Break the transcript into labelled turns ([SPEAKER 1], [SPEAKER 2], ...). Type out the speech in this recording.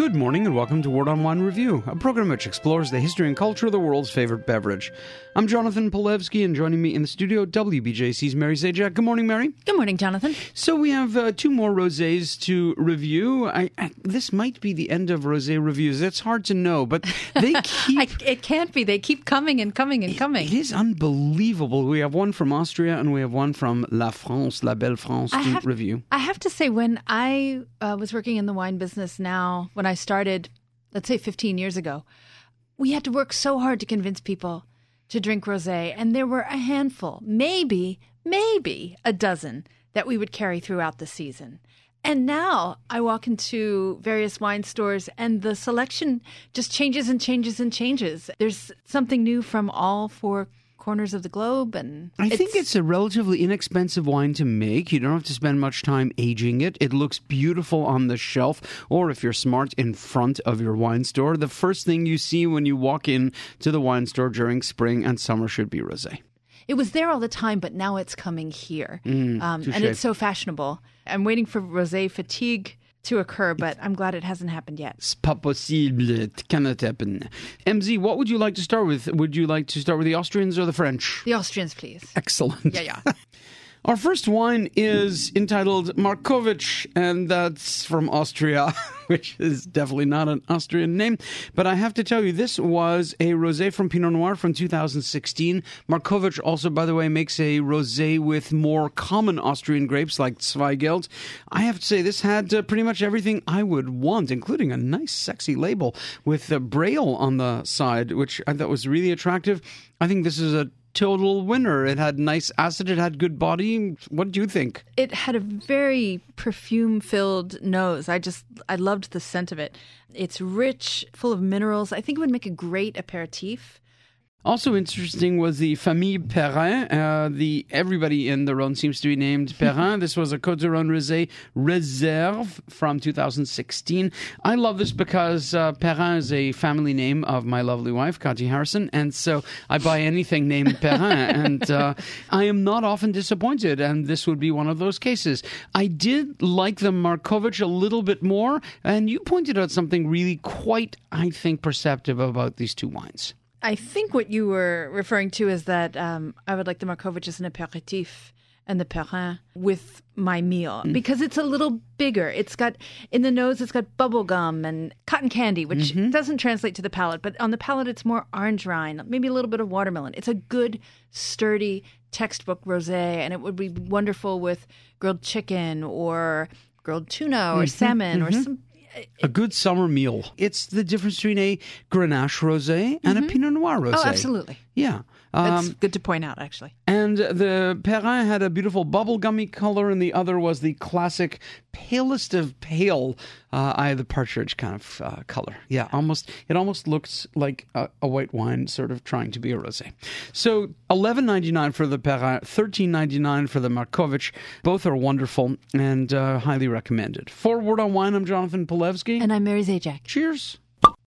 [SPEAKER 1] Good morning and welcome to Word on Wine Review, a program which explores the history and culture of the world's favorite beverage. I'm Jonathan Polewski, and joining me in the studio, WBJC's Mary Zajac. Good morning, Mary.
[SPEAKER 2] Good morning, Jonathan.
[SPEAKER 1] So we have two more rosés to review. This might be the end of rosé reviews. It's hard to know, but they keep...
[SPEAKER 2] It can't be. They keep coming and coming and coming.
[SPEAKER 1] It is unbelievable. We have one from Austria and we have one from La France, La Belle France to review.
[SPEAKER 2] I have to say, when I was working in the wine business now, when I started, let's say 15 years ago, we had to work so hard to convince people to drink rosé, and there were a handful, maybe a dozen that we would carry throughout the season. And now I walk into various wine stores and the selection just changes and changes and changes. There's something new from all four corners of the globe, and
[SPEAKER 1] I think it's a relatively inexpensive wine to make. You don't have to spend much time aging it. It looks beautiful on the shelf, or if you're smart, in front of your wine store. The first thing you see when you walk in to the wine store during spring and summer should be rosé.
[SPEAKER 2] It was there all the time, but now it's coming here, and it's so fashionable. I'm waiting for rosé fatigue to occur, but I'm glad it hasn't happened yet.
[SPEAKER 1] C'est pas possible. It cannot happen. MZ, what would you like to start with? Would you like to start with the Austrians or the French?
[SPEAKER 2] The Austrians, please.
[SPEAKER 1] Excellent.
[SPEAKER 2] Yeah.
[SPEAKER 1] Our first wine is entitled Markovich, and that's from Austria, which is definitely not an Austrian name. But I have to tell you, this was a rosé from Pinot Noir from 2016. Markovich also, by the way, makes a rosé with more common Austrian grapes like Zweigelt. I have to say, this had pretty much everything I would want, including a nice, sexy label with a Braille on the side, which I thought was really attractive. I think this is a total winner. It had nice acid. It had good body. What do you think?
[SPEAKER 2] It had a very perfume-filled nose. I loved the scent of it. It's rich, full of minerals. I think it would make a great aperitif.
[SPEAKER 1] Also interesting was the Famille Perrin. Everybody in the Rhone seems to be named Perrin. This was a Côte du Rhône Rosé Reserve from 2016. I love this because Perrin is a family name of my lovely wife, Kathy Harrison, and so I buy anything named Perrin, and I am not often disappointed, and this would be one of those cases. I did like the Markovich a little bit more, and you pointed out something really quite, I think, perceptive about these two wines.
[SPEAKER 2] I think what you were referring to is that I would like the Markovich as an aperitif and the Perrin with my meal because it's a little bigger. It's got, in the nose, it's got bubble gum and cotton candy, which doesn't translate to the palate. But on the palate, it's more orange rind, maybe a little bit of watermelon. It's a good, sturdy textbook rosé, and it would be wonderful with grilled chicken or grilled tuna or salmon or some...
[SPEAKER 1] A good summer meal. It's the difference between a Grenache rosé and a Pinot Noir rosé.
[SPEAKER 2] Oh, absolutely.
[SPEAKER 1] Yeah.
[SPEAKER 2] That's good to point out, actually.
[SPEAKER 1] And the Perrin had a beautiful bubblegummy color, and the other was the classic palest of pale, eye of the partridge kind of color. Yeah, it almost looks like a white wine sort of trying to be a rosé. So $11.99 for the Perrin, $13.99 for the Markovich. Both are wonderful and highly recommended. For Word on Wine, I'm Jonathan Polewski.
[SPEAKER 2] And I'm Mary Zajac.
[SPEAKER 1] Cheers.